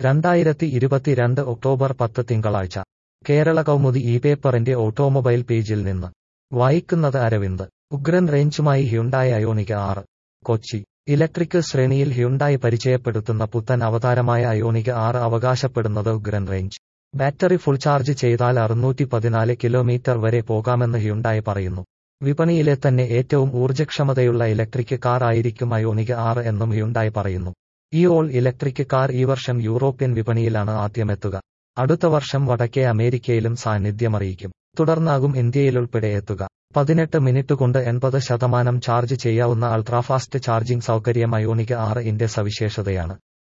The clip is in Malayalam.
2022 ഒക്ടോബർ 10 തിങ്കളാഴ്ച കേരള കൗമുദി ഈ പേപ്പറിന്റെ ഓട്ടോമൊബൈൽ പേജിൽ നിന്ന് വായിക്കുന്നത് അരവിന്ദ്. ഉഗ്രൻ റേഞ്ചുമായി ഹ്യുണ്ടായി അയോണിക് 6. കൊച്ചി. ഇലക്ട്രിക് ശ്രേണിയിൽ ഹ്യുണ്ടായി പരിചയപ്പെടുത്തുന്ന പുത്തൻ അവതാരമായ അയോണിക് 6 അവകാശപ്പെടുന്നത് ഉഗ്രൻ റേഞ്ച്. ബാറ്ററി ഫുൾ ചാർജ് ചെയ്താൽ 614 കിലോമീറ്റർ വരെ പോകാമെന്ന് ഹ്യുണ്ടായി പറയുന്നു. വിപണിയിലെ തന്നെ ഏറ്റവും ഊർജ്ജക്ഷമതയുള്ള ഇലക്ട്രിക് കാർ ആയിരിക്കും അയോണിക് 6 എന്നും ഹ്യുണ്ടായി പറയുന്നു. ഈ ഓൾ ഇലക്ട്രിക് കാർ ഈ വർഷം യൂറോപ്യൻ വിപണിയിലാണ് ആദ്യമെത്തുക. അടുത്ത വർഷം വടക്കേ അമേരിക്കയിലും സാന്നിധ്യമറിയിക്കും. തുടർന്നാകും ഇന്ത്യയിലുൾപ്പെടെ എത്തുക. 18 മിനിറ്റ് കൊണ്ട് 80% ചാർജ് ചെയ്യാവുന്ന അൾട്രാഫാസ്റ്റ് ചാർജിംഗ് സൗകര്യം അയോണിക് 6 ന്റെ സവിശേഷതയാണ്.